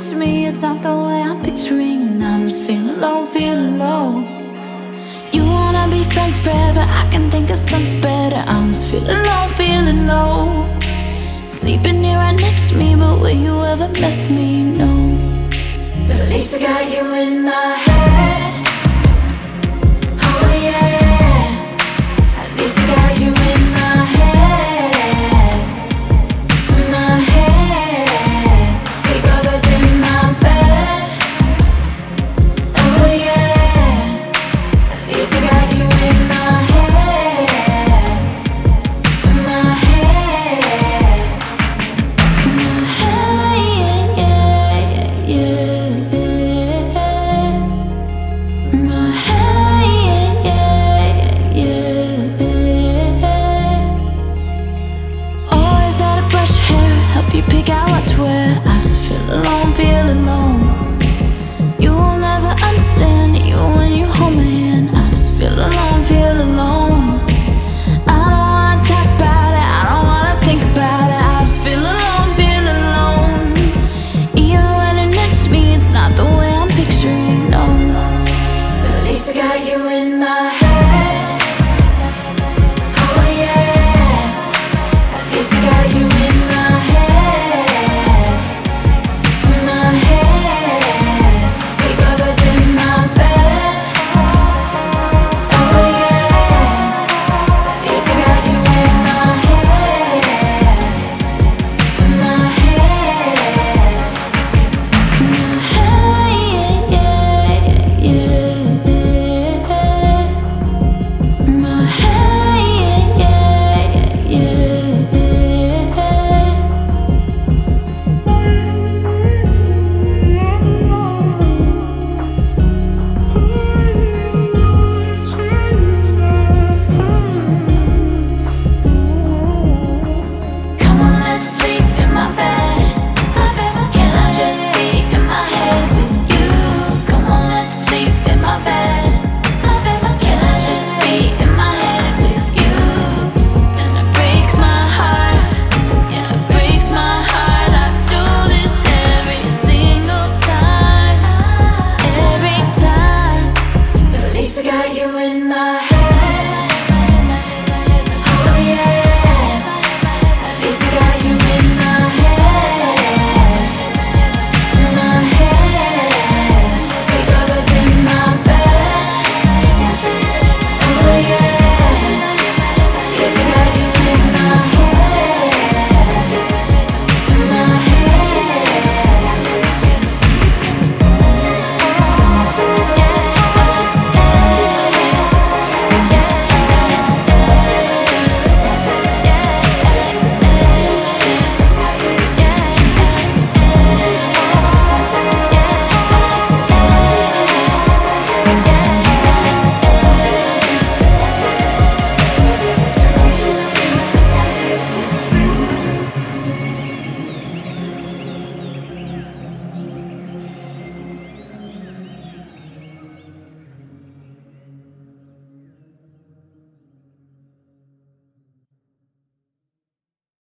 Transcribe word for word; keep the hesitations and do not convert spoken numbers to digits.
next to me is not the way I'm picturing, and I'm just feeling low, feeling low. You wanna be friends forever, I can think of something better. I'm just feeling low, feeling low. Sleeping here right next to me, but will you ever miss me? No. But at least I got you in my head.